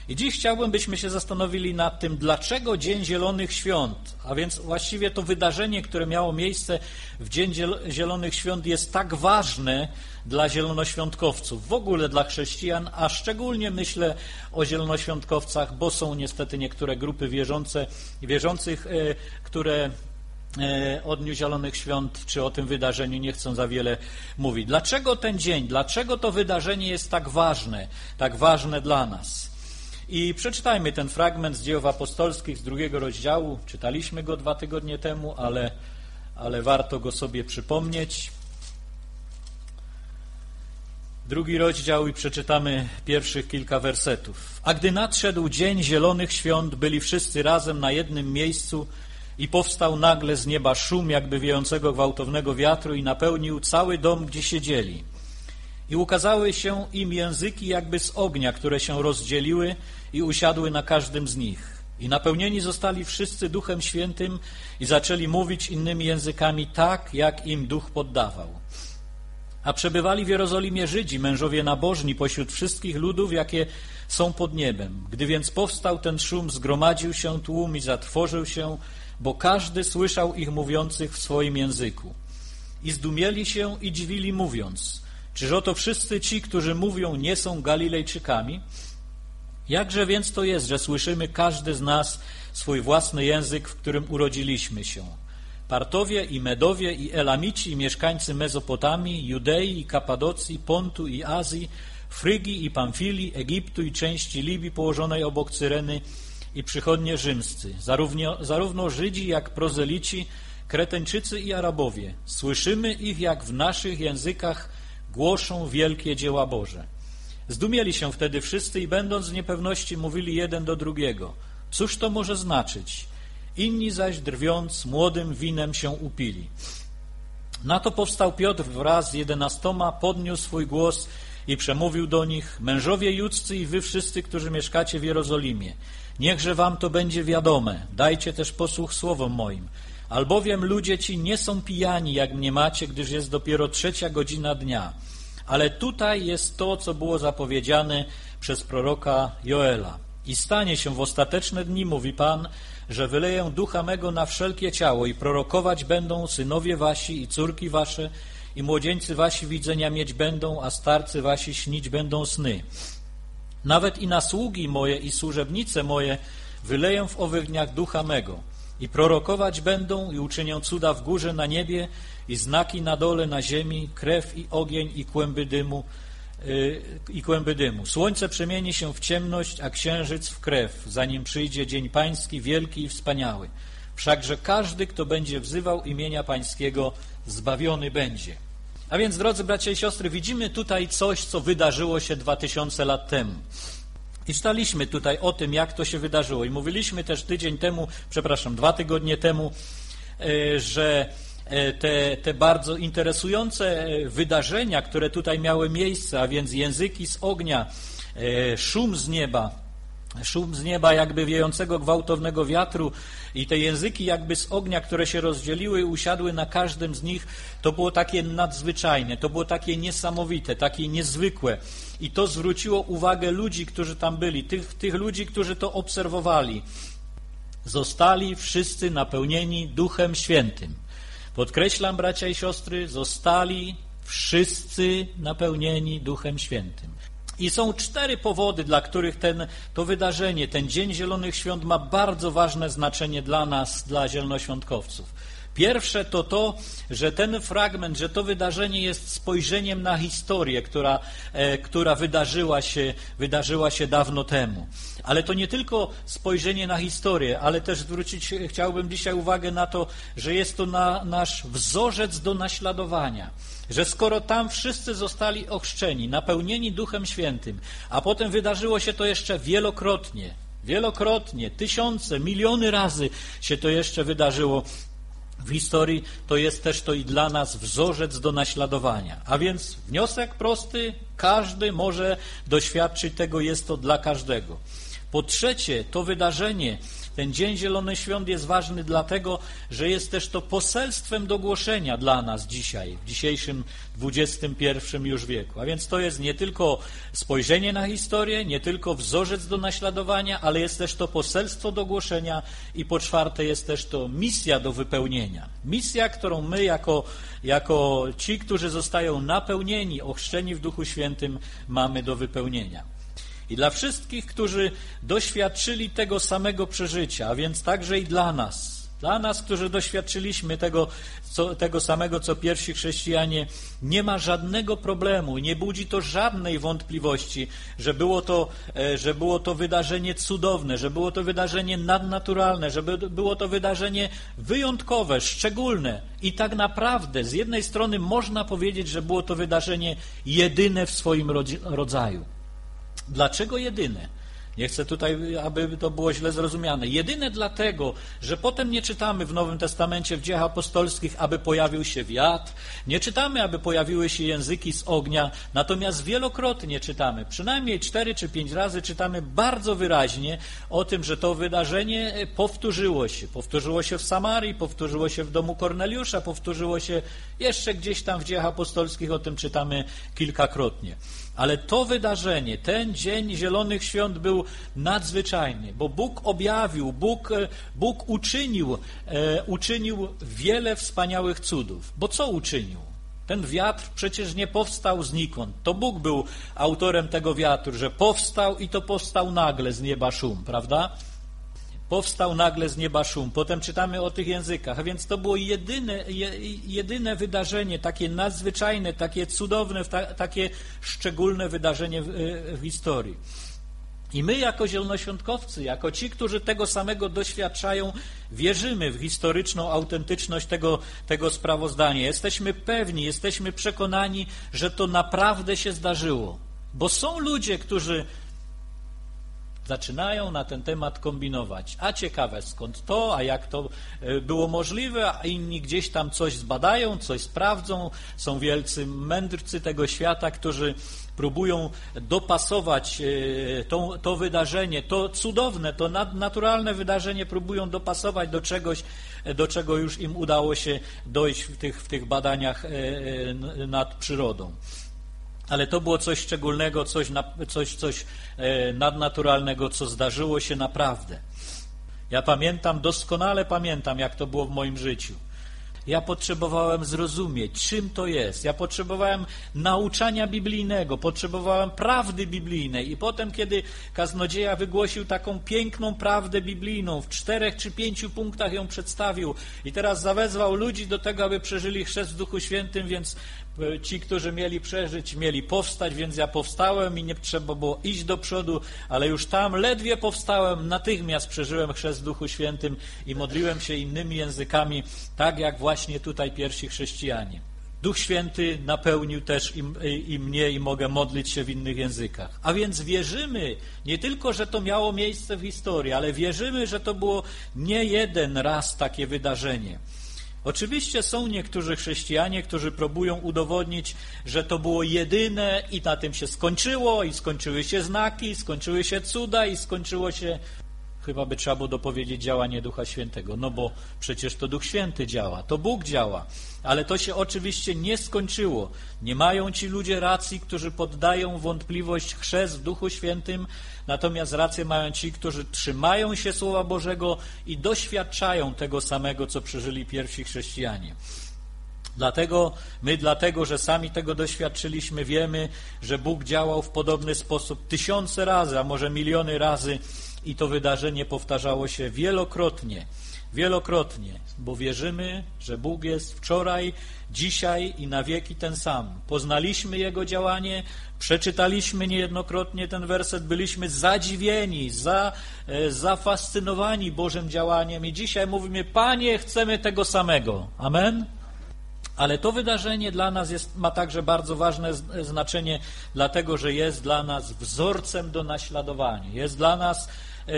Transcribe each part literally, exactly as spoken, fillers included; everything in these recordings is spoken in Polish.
I dziś chciałbym, byśmy się zastanowili nad tym, dlaczego Dzień Zielonych Świąt, a więc właściwie to wydarzenie, które miało miejsce w Dzień Zielonych Świąt jest tak ważne dla zielonoświątkowców, w ogóle dla chrześcijan, a szczególnie myślę o zielonoświątkowcach, bo są niestety niektóre grupy wierzące, wierzących, które o Dniu Zielonych Świąt czy o tym wydarzeniu nie chcą za wiele mówić. Dlaczego ten dzień, dlaczego to wydarzenie jest tak ważne, tak ważne dla nas? I przeczytajmy ten fragment z Dziejów Apostolskich z drugiego rozdziału. Czytaliśmy go dwa tygodnie temu, ale, ale warto go sobie przypomnieć. Drugi rozdział i przeczytamy pierwszych kilka wersetów. A gdy nadszedł Dzień Zielonych Świąt, byli wszyscy razem na jednym miejscu i powstał nagle z nieba szum jakby wiejącego gwałtownego wiatru i napełnił cały dom, gdzie siedzieli. I ukazały się im języki jakby z ognia, które się rozdzieliły i usiadły na każdym z nich. I napełnieni zostali wszyscy Duchem Świętym i zaczęli mówić innymi językami tak, jak im Duch poddawał. A przebywali w Jerozolimie Żydzi, mężowie nabożni pośród wszystkich ludów, jakie są pod niebem. Gdy więc powstał ten szum, zgromadził się tłum i zatrwożył się, bo każdy słyszał ich mówiących w swoim języku. I zdumieli się i dziwili, mówiąc: czyż oto wszyscy ci, którzy mówią, nie są Galilejczykami? Jakże więc to jest, że słyszymy każdy z nas swój własny język, w którym urodziliśmy się? Partowie i Medowie i Elamici i mieszkańcy Mezopotamii, Judei i Kapadocji, Pontu i Azji, Frygii i Pamfilii, Egiptu i części Libii położonej obok Cyreny i przychodnie rzymscy, zarówno, zarówno Żydzi jak prozelici, Kreteńczycy i Arabowie. Słyszymy ich, jak w naszych językach głoszą wielkie dzieła Boże. Zdumieli się wtedy wszyscy i będąc w niepewności mówili jeden do drugiego: cóż to może znaczyć? Inni zaś drwiąc młodym winem się upili. Na to powstał Piotr wraz z jedenastoma, podniósł swój głos i przemówił do nich: mężowie judzcy i wy wszyscy, którzy mieszkacie w Jerozolimie, niechże wam to będzie wiadome, dajcie też posłuch słowom moim. Albowiem ludzie ci nie są pijani, jak mniemacie, gdyż jest dopiero trzecia godzina dnia. Ale tutaj jest to, co było zapowiedziane przez proroka Joela. I stanie się w ostateczne dni, mówi Pan, że wyleję ducha mego na wszelkie ciało i prorokować będą synowie wasi i córki wasze i młodzieńcy wasi widzenia mieć będą, a starcy wasi śnić będą sny. Nawet i na sługi moje i służebnice moje wyleję w owych dniach ducha mego i prorokować będą i uczynią cuda w górze na niebie i znaki na dole na ziemi, krew i ogień i kłęby dymu, yy, i kłęby dymu. Słońce przemieni się w ciemność, a księżyc w krew, zanim przyjdzie dzień pański wielki i wspaniały. Wszakże każdy, kto będzie wzywał imienia pańskiego, zbawiony będzie. A więc, drodzy bracia i siostry, widzimy tutaj coś, co wydarzyło się dwa tysiące lat temu. I czytaliśmy tutaj o tym, jak to się wydarzyło. I mówiliśmy też tydzień temu, przepraszam, dwa tygodnie temu, że te, te bardzo interesujące wydarzenia, które tutaj miały miejsce, a więc języki z ognia, szum z nieba, szum z nieba jakby wiejącego gwałtownego wiatru i te języki jakby z ognia, które się rozdzieliły i usiadły na każdym z nich, to było takie nadzwyczajne, to było takie niesamowite, takie niezwykłe. I to zwróciło uwagę ludzi, którzy tam byli, tych, tych ludzi, którzy to obserwowali. Zostali wszyscy napełnieni Duchem Świętym. Podkreślam, bracia i siostry, zostali wszyscy napełnieni Duchem Świętym. I są cztery powody, dla których ten, to wydarzenie, ten Dzień Zielonych Świąt ma bardzo ważne znaczenie dla nas, dla zielonoświątkowców. Pierwsze to to, że ten fragment, że to wydarzenie jest spojrzeniem na historię, która, e, która wydarzyła się, wydarzyła się dawno temu. Ale to nie tylko spojrzenie na historię, ale też zwrócić chciałbym dzisiaj uwagę na to, że jest to na, nasz wzorzec do naśladowania. Że skoro tam wszyscy zostali ochrzczeni, napełnieni Duchem Świętym, a potem wydarzyło się to jeszcze wielokrotnie, wielokrotnie, tysiące, miliony razy się to jeszcze wydarzyło w historii, to jest też to i dla nas wzorzec do naśladowania. A więc wniosek prosty, każdy może doświadczyć tego, jest to dla każdego. Po trzecie, to wydarzenie, ten Dzień Zielonych Świąt jest ważny dlatego, że jest też to poselstwem do głoszenia dla nas dzisiaj, w dzisiejszym dwudziestym pierwszym już wieku. A więc to jest nie tylko spojrzenie na historię, nie tylko wzorzec do naśladowania, ale jest też to poselstwo do głoszenia i po czwarte jest też to misja do wypełnienia. Misja, którą my jako, jako ci, którzy zostają napełnieni, ochrzczeni w Duchu Świętym, mamy do wypełnienia. I dla wszystkich, którzy doświadczyli tego samego przeżycia, a więc także i dla nas, dla nas, którzy doświadczyliśmy tego, co, tego samego, co pierwsi chrześcijanie, nie ma żadnego problemu, nie budzi to żadnej wątpliwości, że było to, że było to wydarzenie cudowne, że było to wydarzenie nadnaturalne, że było to wydarzenie wyjątkowe, szczególne. I tak naprawdę z jednej strony można powiedzieć, że było to wydarzenie jedyne w swoim rodzaju. Dlaczego jedyne? Nie chcę tutaj, aby to było źle zrozumiane. Jedyne dlatego, że potem nie czytamy w Nowym Testamencie, w Dziejach Apostolskich, aby pojawił się wiatr, nie czytamy, aby pojawiły się języki z ognia, natomiast wielokrotnie czytamy, przynajmniej cztery czy pięć razy czytamy bardzo wyraźnie o tym, że to wydarzenie powtórzyło się. Powtórzyło się w Samarii, powtórzyło się w domu Korneliusza, powtórzyło się jeszcze gdzieś tam w Dziejach Apostolskich, o tym czytamy kilkakrotnie. Ale to wydarzenie, ten Dzień Zielonych Świąt był nadzwyczajny, bo Bóg objawił, Bóg, Bóg uczynił, e, uczynił wiele wspaniałych cudów. Bo co uczynił? Ten wiatr przecież nie powstał znikąd. To Bóg był autorem tego wiatru, że powstał i to powstał nagle z nieba szum, prawda? Powstał nagle z nieba szum. Potem czytamy o tych językach. A więc to było jedyne, jedyne wydarzenie, takie nadzwyczajne, takie cudowne, takie szczególne wydarzenie w, w historii. I my jako zielonoświątkowcy, jako ci, którzy tego samego doświadczają, wierzymy w historyczną autentyczność tego, tego sprawozdania. Jesteśmy pewni, jesteśmy przekonani, że to naprawdę się zdarzyło. Bo są ludzie, którzy zaczynają na ten temat kombinować. A ciekawe skąd to, a jak to było możliwe, a inni gdzieś tam coś zbadają, coś sprawdzą. Są wielcy mędrcy tego świata, którzy próbują dopasować to, to wydarzenie, to cudowne, to naturalne wydarzenie próbują dopasować do czegoś, do czego już im udało się dojść w tych, w tych badaniach nad przyrodą. Ale to było coś szczególnego, coś, coś, coś nadnaturalnego, co zdarzyło się naprawdę. Ja pamiętam, doskonale pamiętam, jak to było w moim życiu. Ja potrzebowałem zrozumieć, czym to jest. Ja potrzebowałem nauczania biblijnego, potrzebowałem prawdy biblijnej. I potem, kiedy kaznodzieja wygłosił taką piękną prawdę biblijną, w czterech czy pięciu punktach ją przedstawił i teraz zawezwał ludzi do tego, aby przeżyli chrzest w Duchu Świętym, więc ci, którzy mieli przeżyć, mieli powstać, więc ja powstałem i nie trzeba było iść do przodu, ale już tam ledwie powstałem, natychmiast przeżyłem chrzest w Duchu Świętym i modliłem się innymi językami, tak jak właśnie tutaj pierwsi chrześcijanie. Duch Święty napełnił też i, i mnie i mogę modlić się w innych językach. A więc wierzymy nie tylko, że to miało miejsce w historii, ale wierzymy, że to było nie jeden raz takie wydarzenie. Oczywiście są niektórzy chrześcijanie, którzy próbują udowodnić, że to było jedyne i na tym się skończyło, i skończyły się znaki, i skończyły się cuda, i skończyło się, chyba by trzeba było dopowiedzieć, działanie Ducha Świętego. No bo przecież to Duch Święty działa, to Bóg działa. Ale to się oczywiście nie skończyło. Nie mają ci ludzie racji, którzy poddają wątpliwość chrzest w Duchu Świętym, natomiast rację mają ci, którzy trzymają się Słowa Bożego i doświadczają tego samego, co przeżyli pierwsi chrześcijanie. Dlatego my, dlatego, że sami tego doświadczyliśmy, wiemy, że Bóg działał w podobny sposób tysiące razy, a może miliony razy i to wydarzenie powtarzało się wielokrotnie. Wielokrotnie, bo wierzymy, że Bóg jest wczoraj, dzisiaj i na wieki ten sam. Poznaliśmy Jego działanie, przeczytaliśmy niejednokrotnie ten werset, byliśmy zadziwieni, za, e, zafascynowani Bożym działaniem i dzisiaj mówimy, Panie, chcemy tego samego. Amen? Ale to wydarzenie dla nas jest, ma także bardzo ważne znaczenie, dlatego że jest dla nas wzorcem do naśladowania. Jest dla nas e,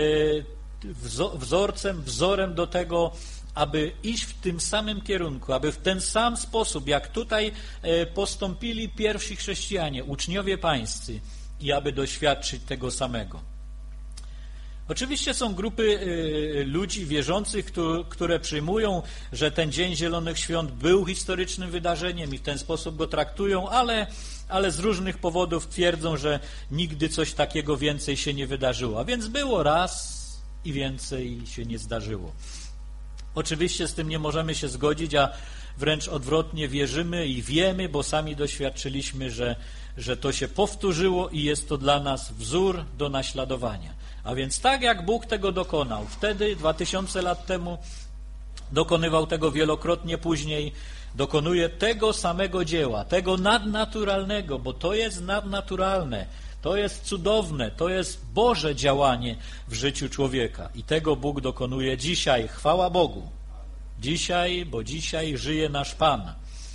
wzorcem, wzorem do tego, aby iść w tym samym kierunku, aby w ten sam sposób, jak tutaj postąpili pierwsi chrześcijanie, uczniowie pańscy, i aby doświadczyć tego samego. Oczywiście są grupy y, ludzi wierzących, którzy, które przyjmują, że ten Dzień Zielonych Świąt był historycznym wydarzeniem i w ten sposób go traktują, ale, ale z różnych powodów twierdzą, że nigdy coś takiego więcej się nie wydarzyło. A więc było raz i więcej się nie zdarzyło. Oczywiście z tym nie możemy się zgodzić, a wręcz odwrotnie wierzymy i wiemy, bo sami doświadczyliśmy, że, że to się powtórzyło i jest to dla nas wzór do naśladowania. A więc tak jak Bóg tego dokonał wtedy, dwa tysiące lat temu, dokonywał tego wielokrotnie później, dokonuje tego samego dzieła, tego nadnaturalnego, bo to jest nadnaturalne, to jest cudowne, to jest Boże działanie w życiu człowieka. I tego Bóg dokonuje dzisiaj, chwała Bogu. Dzisiaj, bo dzisiaj żyje nasz Pan.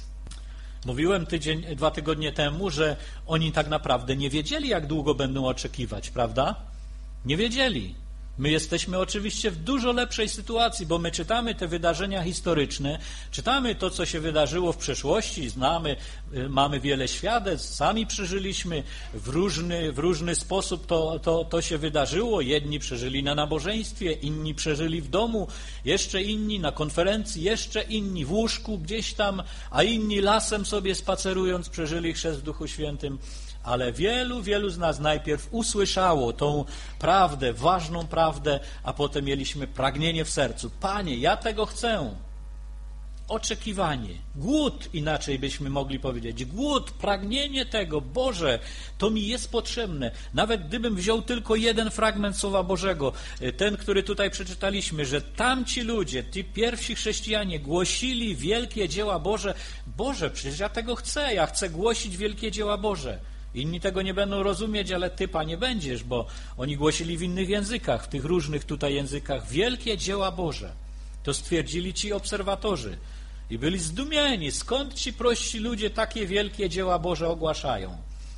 Mówiłem tydzień, dwa tygodnie temu, że oni tak naprawdę nie wiedzieli, jak długo będą oczekiwać, prawda? Nie wiedzieli. My jesteśmy oczywiście w dużo lepszej sytuacji, bo my czytamy te wydarzenia historyczne, czytamy to, co się wydarzyło w przeszłości, znamy, mamy wiele świadectw, sami przeżyliśmy, w różny, w różny sposób to, to, to się wydarzyło. Jedni przeżyli na nabożeństwie, inni przeżyli w domu, jeszcze inni na konferencji, jeszcze inni w łóżku gdzieś tam, a inni lasem sobie spacerując przeżyli chrzest w Duchu Świętym. Ale wielu, wielu z nas najpierw usłyszało tą prawdę, ważną prawdę, a potem mieliśmy pragnienie w sercu. Panie, ja tego chcę. Oczekiwanie, głód, inaczej byśmy mogli powiedzieć. Głód, pragnienie tego. Boże, to mi jest potrzebne. Nawet gdybym wziął tylko jeden fragment Słowa Bożego, ten, który tutaj przeczytaliśmy, że tamci ludzie, ci pierwsi chrześcijanie głosili wielkie dzieła Boże. Boże, przecież ja tego chcę. Ja chcę głosić wielkie dzieła Boże. Inni tego nie będą rozumieć, ale Ty, Panie, będziesz, bo oni głosili w innych językach, w tych różnych tutaj językach, wielkie dzieła Boże. To stwierdzili ci obserwatorzy i byli zdumieni, skąd ci prości ludzie takie wielkie dzieła Boże ogłaszają.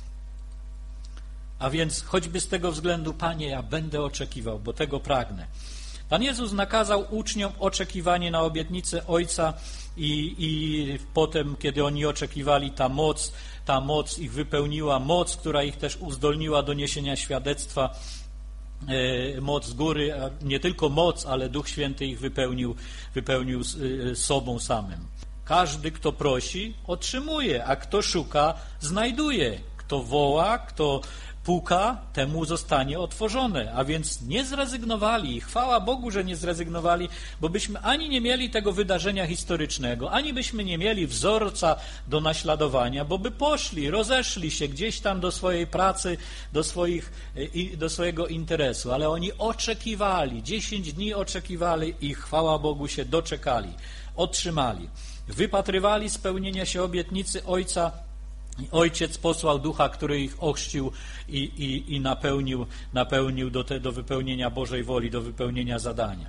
A więc choćby z tego względu, Panie, ja będę oczekiwał, bo tego pragnę. Pan Jezus nakazał uczniom oczekiwanie na obietnicę Ojca i, i potem, kiedy oni oczekiwali, ta moc, ta moc ich wypełniła, moc, która ich też uzdolniła do niesienia świadectwa, e, moc z góry, a nie tylko moc, ale Duch Święty ich wypełnił, wypełnił e, sobą samym. Każdy, kto prosi, otrzymuje, a kto szuka, znajduje. Kto woła, kto puka, temu zostanie otworzone. A więc nie zrezygnowali. Chwała Bogu, że nie zrezygnowali, bo byśmy ani nie mieli tego wydarzenia historycznego, ani byśmy nie mieli wzorca do naśladowania, bo by poszli, rozeszli się gdzieś tam do swojej pracy, do, swoich, do swojego interesu. Ale oni oczekiwali, dziesięć dni oczekiwali i chwała Bogu się doczekali, otrzymali. Wypatrywali spełnienia się obietnicy Ojca. Ojciec posłał Ducha, który ich ochrzcił i, i, i napełnił, napełnił do, te, do wypełnienia Bożej woli, do wypełnienia zadania.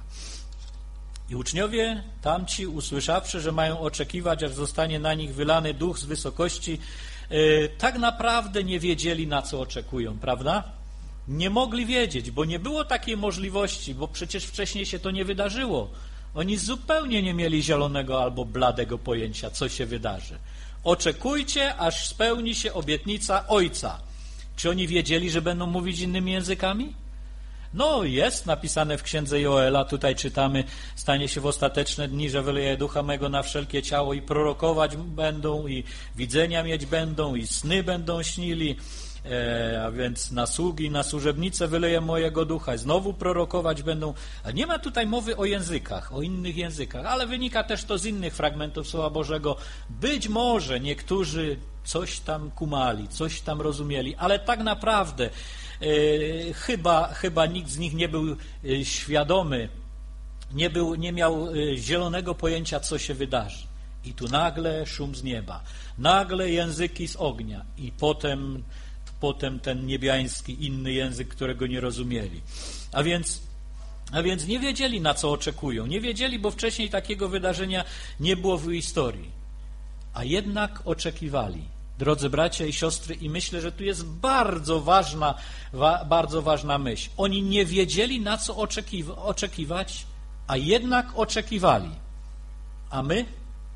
I uczniowie tamci, usłyszawszy, że mają oczekiwać, aż zostanie na nich wylany Duch z wysokości, yy, tak naprawdę nie wiedzieli, na co oczekują, prawda? Nie mogli wiedzieć, bo nie było takiej możliwości, bo przecież wcześniej się to nie wydarzyło. Oni zupełnie nie mieli zielonego albo bladego pojęcia, co się wydarzy. Oczekujcie, aż spełni się obietnica Ojca. Czy oni wiedzieli, że będą mówić innymi językami? No, jest napisane w księdze Joela, tutaj czytamy, stanie się w ostateczne dni, że wyleje Ducha mego na wszelkie ciało i prorokować będą, i widzenia mieć będą, i sny będą śnili, e, a więc na sługi, na służebnice wyleje mojego Ducha, i znowu prorokować będą. A nie ma tutaj mowy o językach, o innych językach, ale wynika też to z innych fragmentów Słowa Bożego. Być może niektórzy coś tam kumali, coś tam rozumieli, ale tak naprawdę e, chyba, chyba nikt z nich nie był e, świadomy, nie, był, nie miał e, zielonego pojęcia, co się wydarzy. I tu nagle szum z nieba, nagle języki z ognia i potem, potem ten niebiański, inny język, którego nie rozumieli. A więc, a więc nie wiedzieli, na co oczekują. Nie wiedzieli, bo wcześniej takiego wydarzenia nie było w historii. A jednak oczekiwali. Drodzy bracia i siostry, i myślę, że tu jest bardzo ważna, wa, bardzo ważna myśl. Oni nie wiedzieli, na co oczekiwa, oczekiwać, a jednak oczekiwali. A my?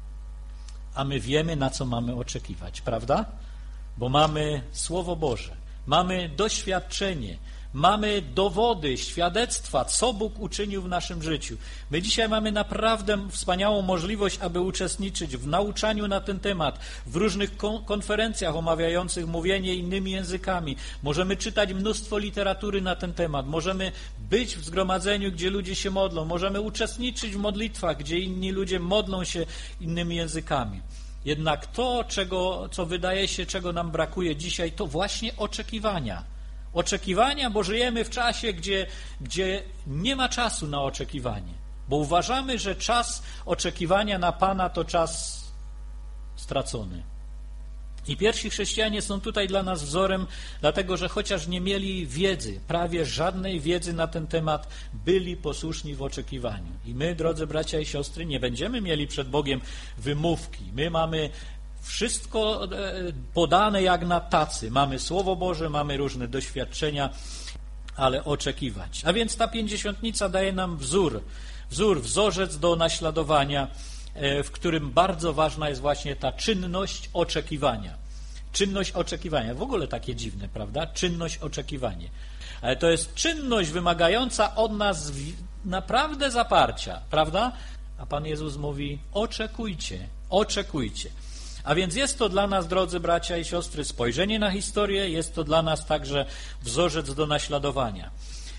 A my wiemy, na co mamy oczekiwać, prawda? Bo mamy Słowo Boże, mamy doświadczenie, Mamy dowody, świadectwa, co Bóg uczynił w naszym życiu. My dzisiaj mamy naprawdę wspaniałą możliwość, aby uczestniczyć w nauczaniu na ten temat, w różnych kon- konferencjach omawiających mówienie innymi językami. Możemy czytać mnóstwo literatury na ten temat. Możemy być w zgromadzeniu, gdzie ludzie się modlą. Możemy uczestniczyć w modlitwach, gdzie inni ludzie modlą się innymi językami. Jednak to, czego, co wydaje się, czego nam brakuje dzisiaj, to właśnie oczekiwania. Oczekiwania, bo żyjemy w czasie, gdzie, gdzie nie ma czasu na oczekiwanie. Bo uważamy, że czas oczekiwania na Pana to czas stracony. I pierwsi chrześcijanie są tutaj dla nas wzorem, dlatego że chociaż nie mieli wiedzy, prawie żadnej wiedzy na ten temat, byli posłuszni w oczekiwaniu. I my, drodzy bracia i siostry, nie będziemy mieli przed Bogiem wymówki. My mamy wszystko podane jak na tacy. Mamy Słowo Boże, mamy różne doświadczenia, ale oczekiwać. A więc ta pięćdziesiątnica daje nam wzór, wzór, wzorzec do naśladowania, w którym bardzo ważna jest właśnie ta czynność oczekiwania. Czynność oczekiwania. W ogóle takie dziwne, prawda? Czynność oczekiwanie. Ale to jest czynność wymagająca od nas naprawdę zaparcia, prawda? A Pan Jezus mówi: oczekujcie, oczekujcie. A więc jest to dla nas, drodzy bracia i siostry, spojrzenie na historię, jest to dla nas także wzorzec do naśladowania.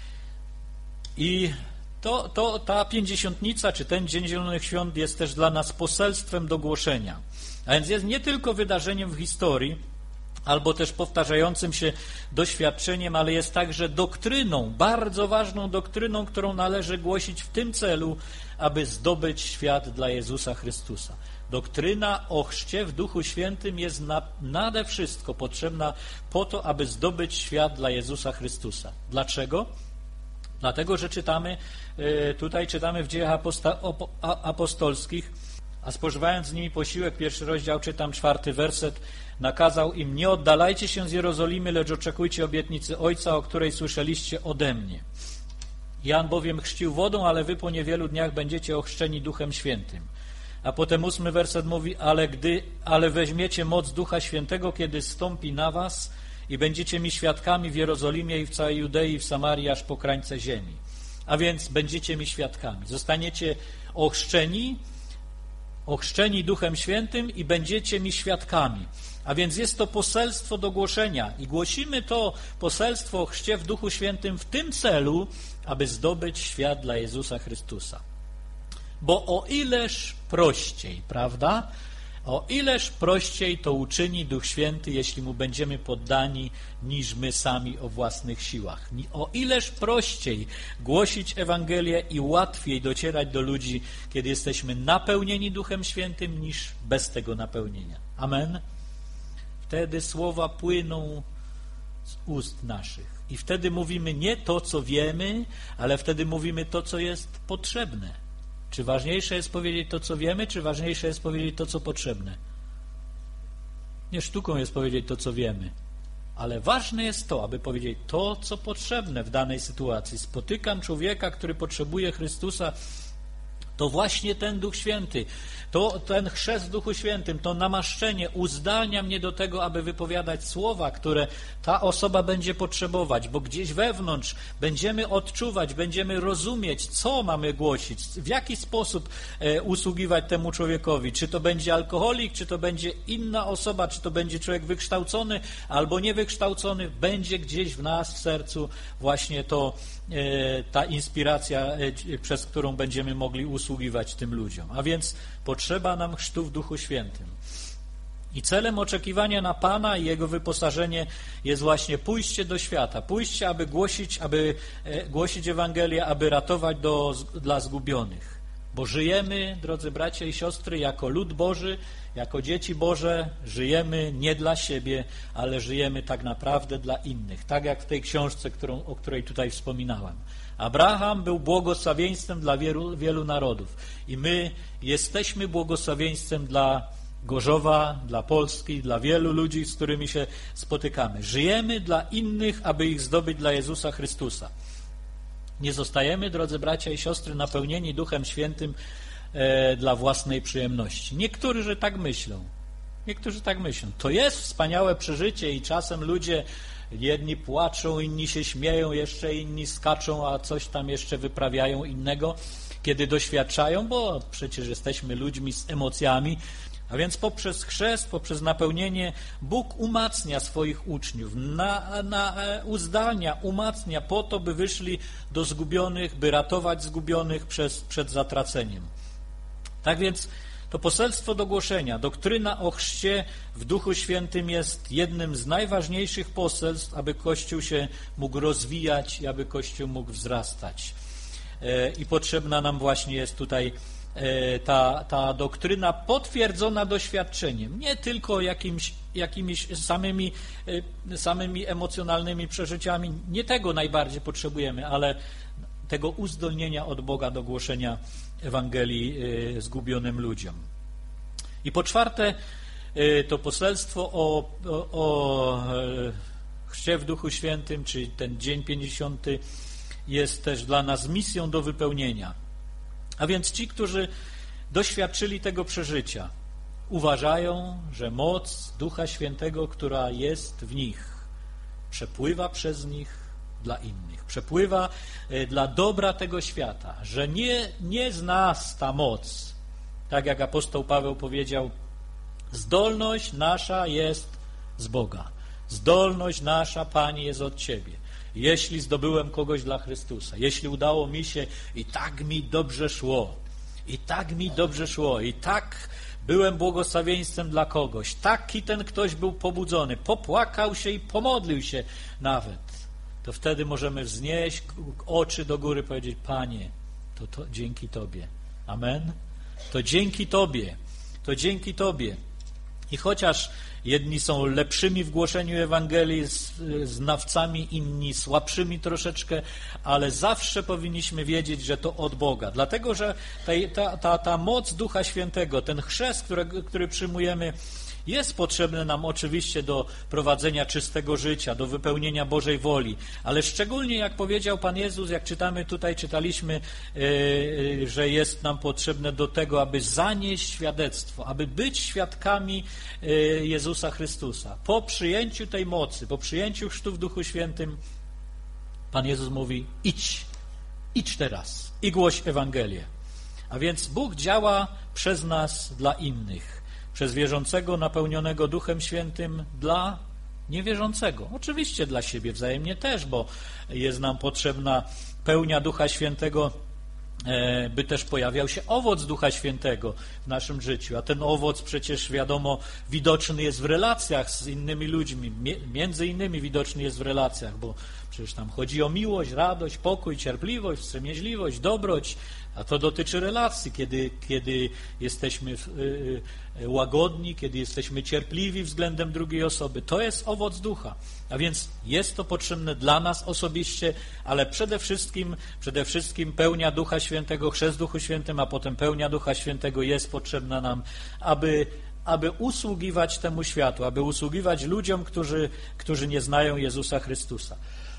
I to, to, ta pięćdziesiątnica, czy ten Dzień Zielonych Świąt jest też dla nas poselstwem do głoszenia. A więc jest nie tylko wydarzeniem w historii, albo też powtarzającym się doświadczeniem, ale jest także doktryną, bardzo ważną doktryną, którą należy głosić w tym celu, aby zdobyć świat dla Jezusa Chrystusa. Doktryna o chrzcie w Duchu Świętym jest na, nade wszystko potrzebna po to, aby zdobyć świat dla Jezusa Chrystusa. Dlaczego? Dlatego, że czytamy, tutaj czytamy w Dziejach Apostolskich, a spożywając z nimi posiłek, pierwszy rozdział, czytam czwarty werset, nakazał im: nie oddalajcie się z Jerozolimy, lecz oczekujcie obietnicy Ojca, o której słyszeliście ode mnie. Jan bowiem chrzcił wodą, ale wy po niewielu dniach będziecie ochrzczeni Duchem Świętym. A potem ósmy werset mówi: ale gdy, ale weźmiecie moc Ducha Świętego, kiedy zstąpi na was, i będziecie mi świadkami w Jerozolimie i w całej Judei i w Samarii, aż po krańce ziemi. A więc będziecie mi świadkami. Zostaniecie ochrzczeni, ochrzczeni Duchem Świętym i będziecie mi świadkami. A więc jest to poselstwo do głoszenia i głosimy to poselstwo o chrzcie w Duchu Świętym w tym celu, aby zdobyć świat dla Jezusa Chrystusa. Bo o ileż prościej, prawda? O ileż prościej to uczyni Duch Święty, jeśli Mu będziemy poddani, niż my sami o własnych siłach. O ileż prościej głosić Ewangelię i łatwiej docierać do ludzi, kiedy jesteśmy napełnieni Duchem Świętym, niż bez tego napełnienia. Amen? Wtedy słowa płyną z ust naszych. I wtedy mówimy nie to, co wiemy, ale wtedy mówimy to, co jest potrzebne. Czy ważniejsze jest powiedzieć to, co wiemy, czy ważniejsze jest powiedzieć to, co potrzebne? Nie sztuką jest powiedzieć to, co wiemy, ale ważne jest to, aby powiedzieć to, co potrzebne w danej sytuacji. Spotykam człowieka, który potrzebuje Chrystusa, to właśnie ten Duch Święty, to ten chrzest w Duchu Świętym, to namaszczenie uzdalnia mnie do tego, aby wypowiadać słowa, które ta osoba będzie potrzebować, bo gdzieś wewnątrz będziemy odczuwać, będziemy rozumieć, co mamy głosić, w jaki sposób e, usługiwać temu człowiekowi. Czy to będzie alkoholik, czy to będzie inna osoba, czy to będzie człowiek wykształcony albo niewykształcony, będzie gdzieś w nas, w sercu właśnie to, e, ta inspiracja, e, przez którą będziemy mogli usługiwać tym ludziom. A więc potrzeba nam chrztu w Duchu Świętym. I celem oczekiwania na Pana i Jego wyposażenie jest właśnie pójście do świata. Pójście, aby głosić, aby e, głosić Ewangelię, aby ratować do, dla zgubionych. Bo żyjemy, drodzy bracia i siostry, jako lud Boży, jako dzieci Boże, żyjemy nie dla siebie, ale żyjemy tak naprawdę dla innych. Tak jak w tej książce, którą, o której tutaj wspominałem. Abraham był błogosławieństwem dla wielu, wielu narodów. I my jesteśmy błogosławieństwem dla Gorzowa, dla Polski, dla wielu ludzi, z którymi się spotykamy. Żyjemy dla innych, aby ich zdobyć dla Jezusa Chrystusa. Nie zostajemy, drodzy bracia i siostry, napełnieni Duchem Świętym e, dla własnej przyjemności. Niektórzy tak myślą. Niektórzy tak myślą. To jest wspaniałe przeżycie i czasem ludzie jedni płaczą, inni się śmieją, jeszcze inni skaczą, a coś tam jeszcze wyprawiają innego, kiedy doświadczają, bo przecież jesteśmy ludźmi z emocjami. A więc poprzez chrzest, poprzez napełnienie Bóg umacnia swoich uczniów, na, na, uzdalnia, umacnia po to, by wyszli do zgubionych, by ratować zgubionych przez, przed zatraceniem. Tak więc to poselstwo do głoszenia, doktryna o chrzcie w Duchu Świętym jest jednym z najważniejszych poselstw, aby Kościół się mógł rozwijać i aby Kościół mógł wzrastać. I potrzebna nam właśnie jest tutaj ta, ta doktryna potwierdzona doświadczeniem, nie tylko jakimś, jakimiś samymi, samymi emocjonalnymi przeżyciami, nie tego najbardziej potrzebujemy, ale tego uzdolnienia od Boga do głoszenia Ewangelii zgubionym ludziom. I po czwarte, to poselstwo o, o, o chrzcie w Duchu Świętym, czyli ten dzień pięćdziesiąty, jest też dla nas misją do wypełnienia. A więc ci, którzy doświadczyli tego przeżycia, uważają, że moc Ducha Świętego, która jest w nich, przepływa przez nich dla innych. Przepływa dla dobra tego świata, że nie, nie z nas ta moc, tak jak apostoł Paweł powiedział, zdolność nasza jest z Boga. Zdolność nasza, Panie, jest od Ciebie. Jeśli zdobyłem kogoś dla Chrystusa, jeśli udało mi się i tak mi dobrze szło, i tak mi dobrze szło, i tak byłem błogosławieństwem dla kogoś, taki ten ktoś był pobudzony, popłakał się i pomodlił się nawet, to wtedy możemy wznieść oczy do góry i powiedzieć, Panie, to, to dzięki Tobie. Amen? To dzięki Tobie. To dzięki Tobie. I chociaż jedni są lepszymi w głoszeniu Ewangelii, znawcami, inni słabszymi troszeczkę, ale zawsze powinniśmy wiedzieć, że to od Boga. Dlatego, że ta, ta, ta moc Ducha Świętego, ten chrzest, który, który przyjmujemy, jest potrzebny nam oczywiście do prowadzenia czystego życia, do wypełnienia Bożej woli, ale szczególnie, jak powiedział Pan Jezus, jak czytamy tutaj, czytaliśmy, yy, że jest nam potrzebne do tego, aby zanieść świadectwo, aby być świadkami yy, Jezusa Chrystusa. Po przyjęciu tej mocy, po przyjęciu chrztu w Duchu Świętym, Pan Jezus mówi, idź, idź teraz i głoś Ewangelię. A więc Bóg działa przez nas dla innych. Przez wierzącego napełnionego Duchem Świętym dla niewierzącego. Oczywiście dla siebie wzajemnie też, bo jest nam potrzebna pełnia Ducha Świętego, by też pojawiał się owoc Ducha Świętego w naszym życiu. A ten owoc przecież wiadomo widoczny jest w relacjach z innymi ludźmi. Między innymi widoczny jest w relacjach, bo przecież tam chodzi o miłość, radość, pokój, cierpliwość, wstrzemięźliwość, dobroć. A to dotyczy relacji, kiedy, kiedy jesteśmy łagodni, kiedy jesteśmy cierpliwi względem drugiej osoby. To jest owoc ducha. A więc jest to potrzebne dla nas osobiście, ale przede wszystkim, przede wszystkim pełnia Ducha Świętego, chrzest w Duchu Świętym, a potem pełnia Ducha Świętego jest potrzebna nam, aby, aby usługiwać temu światu, aby usługiwać ludziom, którzy, którzy nie znają Jezusa Chrystusa.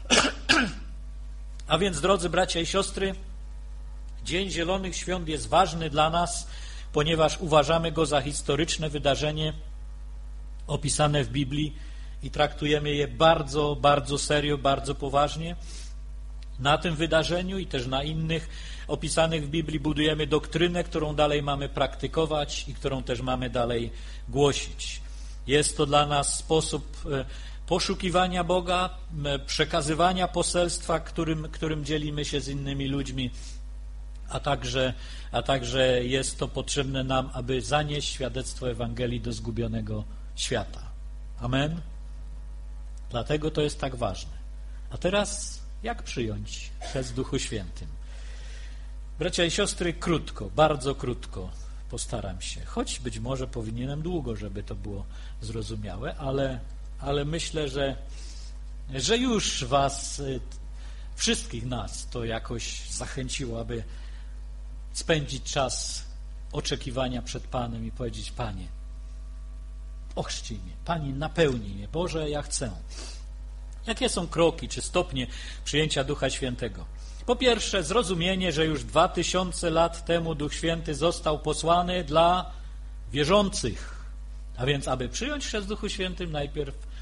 A więc, drodzy bracia i siostry, Dzień Zielonych Świąt jest ważny dla nas, ponieważ uważamy go za historyczne wydarzenie opisane w Biblii i traktujemy je bardzo, bardzo serio, bardzo poważnie. Na tym wydarzeniu i też na innych opisanych w Biblii budujemy doktrynę, którą dalej mamy praktykować i którą też mamy dalej głosić. Jest to dla nas sposób poszukiwania Boga, przekazywania poselstwa, którym, którym dzielimy się z innymi ludźmi, a także, a także jest to potrzebne nam, aby zanieść świadectwo Ewangelii do zgubionego świata. Amen? Dlatego to jest tak ważne. A teraz jak przyjąć chrzest w Duchu Świętym? Bracia i siostry, krótko, bardzo krótko postaram się, choć być może powinienem długo, żeby to było zrozumiałe, ale, ale myślę, że, że już was, wszystkich nas to jakoś zachęciło, aby spędzić czas oczekiwania przed Panem i powiedzieć: Panie, ochrzcij mnie, Panie, napełnij mnie, Boże, ja chcę. Jakie są kroki czy stopnie przyjęcia Ducha Świętego? Po pierwsze, zrozumienie, że już dwa tysiące lat temu Duch Święty został posłany dla wierzących. A więc, aby przyjąć chrzest w Duchu Świętym, najpierw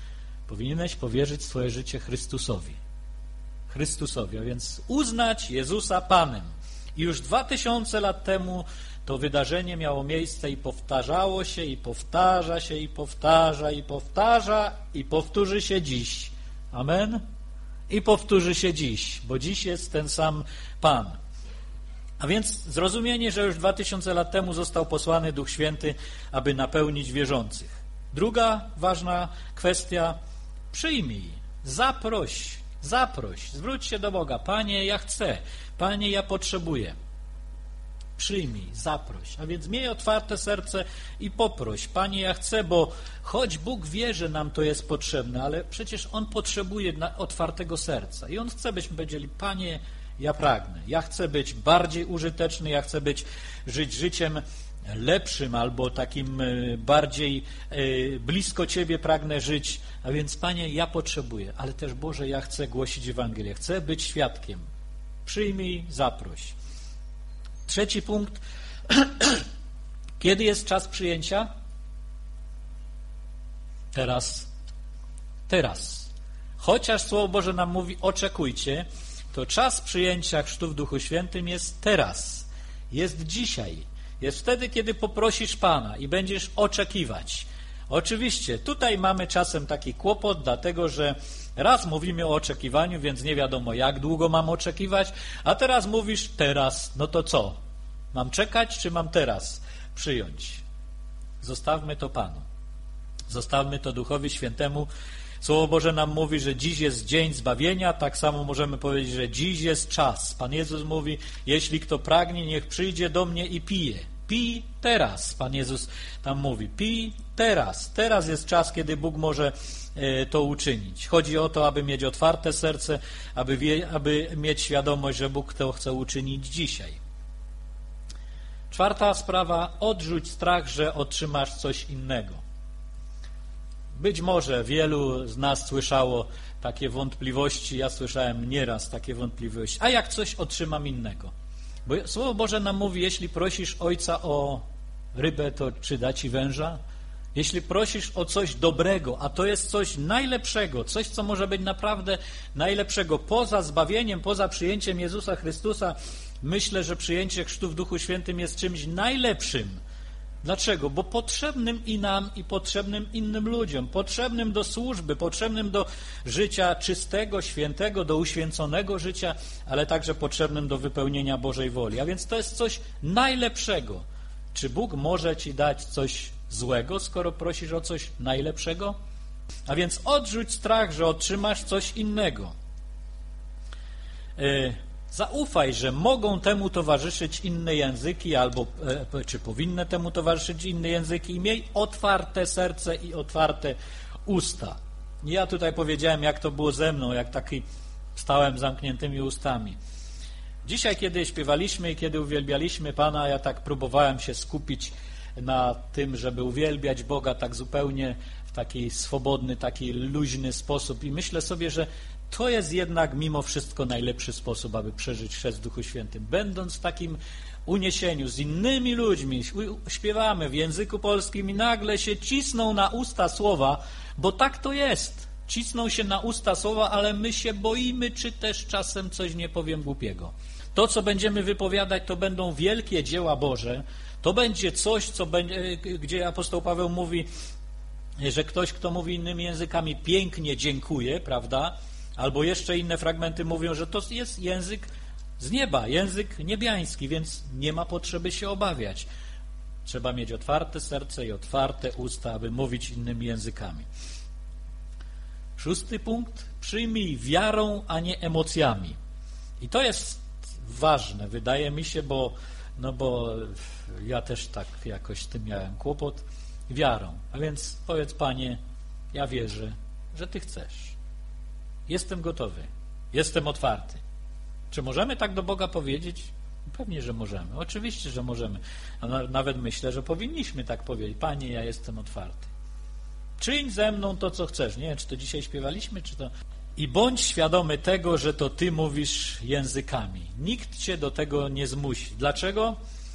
Powinieneś powierzyć swoje życie Chrystusowi. Chrystusowi, a więc uznać Jezusa Panem. I już dwa tysiące lat temu to wydarzenie miało miejsce i powtarzało się, i powtarza się, i powtarza, i powtarza, i powtórzy się dziś. Amen? I powtórzy się dziś, bo dziś jest ten sam Pan. A więc zrozumienie, że już dwa tysiące lat temu został posłany Duch Święty, aby napełnić wierzących. Druga ważna kwestia, przyjmij, zaproś, zaproś, zwróć się do Boga. Panie, ja chcę, Panie, ja potrzebuję. Przyjmij, zaproś. A więc miej otwarte serce i poproś. Panie, ja chcę, bo choć Bóg wie, że nam to jest potrzebne, ale przecież On potrzebuje otwartego serca. I On chce, byśmy powiedzieli, Panie, ja pragnę. Ja chcę być bardziej użyteczny, ja chcę być, żyć życiem lepszym albo takim bardziej blisko Ciebie pragnę żyć. A więc, Panie, ja potrzebuję, ale też, Boże, ja chcę głosić Ewangelię. Chcę być świadkiem. Przyjmij, zaproś. Trzeci punkt. Kiedy jest czas przyjęcia? Teraz. Teraz. Chociaż Słowo Boże nam mówi, oczekujcie, to czas przyjęcia chrztu w Duchu Świętym jest teraz. Jest dzisiaj. Jest wtedy, kiedy poprosisz Pana i będziesz oczekiwać. Oczywiście, tutaj mamy czasem taki kłopot, dlatego że raz mówimy o oczekiwaniu, więc nie wiadomo, jak długo mam oczekiwać, a teraz mówisz teraz, no to co? Mam czekać, czy mam teraz przyjąć? Zostawmy to Panu. Zostawmy to Duchowi Świętemu. Słowo Boże nam mówi, że dziś jest dzień zbawienia, tak samo możemy powiedzieć, że dziś jest czas. Pan Jezus mówi, jeśli kto pragnie, niech przyjdzie do mnie i pije. Pij teraz, Pan Jezus tam mówi, pij teraz. Teraz jest czas, kiedy Bóg może to uczynić. Chodzi o to, aby mieć otwarte serce, aby, wie, aby mieć świadomość, że Bóg to chce uczynić dzisiaj. Czwarta sprawa, odrzuć strach, że otrzymasz coś innego. Być może wielu z nas słyszało takie wątpliwości, ja słyszałem nieraz takie wątpliwości. A jak coś otrzymam innego? Bo Słowo Boże nam mówi, jeśli prosisz Ojca o rybę, to czy da Ci węża? Jeśli prosisz o coś dobrego, a to jest coś najlepszego, coś, co może być naprawdę najlepszego, poza zbawieniem, poza przyjęciem Jezusa Chrystusa, myślę, że przyjęcie chrztu w Duchu Świętym jest czymś najlepszym. Dlaczego? Bo potrzebnym i nam, i potrzebnym innym ludziom, potrzebnym do służby, potrzebnym do życia czystego, świętego, do uświęconego życia, ale także potrzebnym do wypełnienia Bożej woli. A więc to jest coś najlepszego. Czy Bóg może Ci dać coś złego, skoro prosisz o coś najlepszego? A więc odrzuć strach, że otrzymasz coś innego. Yy, Zaufaj, że mogą temu towarzyszyć inne języki, albo e, czy powinny temu towarzyszyć inne języki, i miej otwarte serce i otwarte usta. Ja tutaj powiedziałem, jak to było ze mną, jak taki stałem z zamkniętymi ustami. Dzisiaj, kiedy śpiewaliśmy i kiedy uwielbialiśmy Pana, ja tak próbowałem się skupić na tym, żeby uwielbiać Boga tak zupełnie w taki swobodny, taki luźny sposób, i myślę sobie, że to jest jednak mimo wszystko najlepszy sposób, aby przeżyć chrzest w Duchu Świętym. Będąc w takim uniesieniu z innymi ludźmi, śpiewamy w języku polskim i nagle się cisną na usta słowa, bo tak to jest. Cisną się na usta słowa, ale my się boimy, czy też czasem coś nie powiem głupiego. To, co będziemy wypowiadać, to będą wielkie dzieła Boże. To będzie coś, co będzie, gdzie apostoł Paweł mówi, że ktoś, kto mówi innymi językami, pięknie dziękuje, prawda? Albo jeszcze inne fragmenty mówią, że to jest język z nieba, język niebiański, więc nie ma potrzeby się obawiać. Trzeba mieć otwarte serce i otwarte usta, aby mówić innymi językami. Szósty punkt. Przyjmij wiarą, a nie emocjami. I to jest ważne, wydaje mi się, bo, no bo ja też tak jakoś z tym miałem kłopot. Wiarą. A więc powiedz, Panie, ja wierzę, że Ty chcesz. Jestem gotowy. Jestem otwarty. Czy możemy tak do Boga powiedzieć? Pewnie, że możemy. Oczywiście, że możemy. A nawet myślę, że powinniśmy tak powiedzieć. Panie, ja jestem otwarty. Czyń ze mną to, co chcesz. Nie wiem, czy to dzisiaj śpiewaliśmy, czy to... I bądź świadomy tego, że to Ty mówisz językami. Nikt Cię do tego nie zmusi. Dlaczego?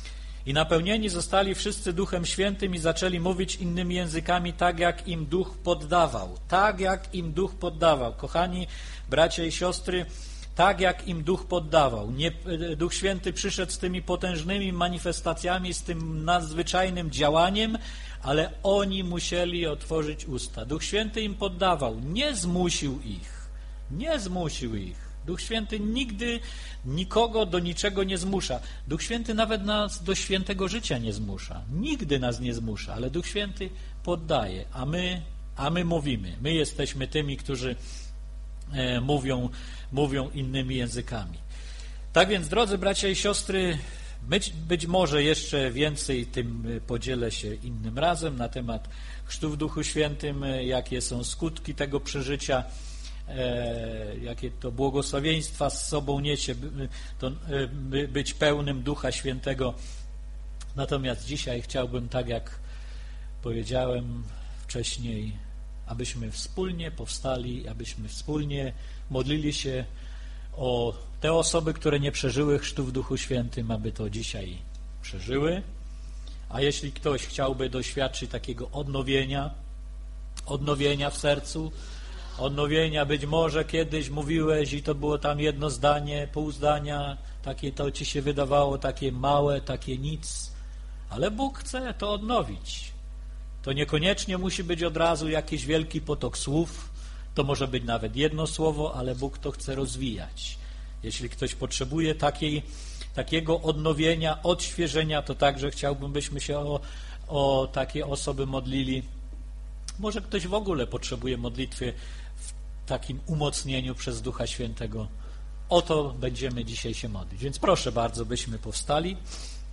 I napełnieni zostali wszyscy Duchem Świętym i zaczęli mówić innymi językami tak, jak im Duch poddawał. Tak, jak im Duch poddawał. Kochani bracia i siostry, tak, jak im Duch poddawał. Nie, Duch Święty przyszedł z tymi potężnymi manifestacjami, z tym nadzwyczajnym działaniem, ale oni musieli otworzyć usta. Duch Święty im poddawał. Nie zmusił ich. Nie zmusił ich. Duch Święty nigdy nikogo do niczego nie zmusza. Duch Święty nawet nas do świętego życia nie zmusza. Nigdy nas nie zmusza, ale Duch Święty poddaje, a my, a my mówimy. My jesteśmy tymi, którzy e, mówią, mówią innymi językami. Tak więc, drodzy bracia i siostry, być, być może jeszcze więcej tym podzielę się innym razem na temat chrztu w Duchu Świętym, jakie są skutki tego przeżycia, E, jakie to błogosławieństwa z sobą niesie, to, e, by, być pełnym Ducha Świętego. Natomiast dzisiaj chciałbym, tak jak powiedziałem wcześniej, abyśmy wspólnie powstali, abyśmy wspólnie modlili się o te osoby, które nie przeżyły chrztu w Duchu Świętym, aby to dzisiaj przeżyły. A jeśli ktoś chciałby doświadczyć takiego odnowienia, odnowienia w sercu, odnowienia, być może kiedyś mówiłeś i to było tam jedno zdanie, pół zdania, takie to ci się wydawało takie małe, takie nic, ale Bóg chce to odnowić. To niekoniecznie musi być od razu jakiś wielki potok słów, to może być nawet jedno słowo, ale Bóg to chce rozwijać. Jeśli ktoś potrzebuje takiej, takiego odnowienia, odświeżenia, to także chciałbym, byśmy się o, o takie osoby modlili. Może ktoś w ogóle potrzebuje modlitwy w takim umocnieniu przez Ducha Świętego. O to będziemy dzisiaj się modlić. Więc proszę bardzo, byśmy powstali.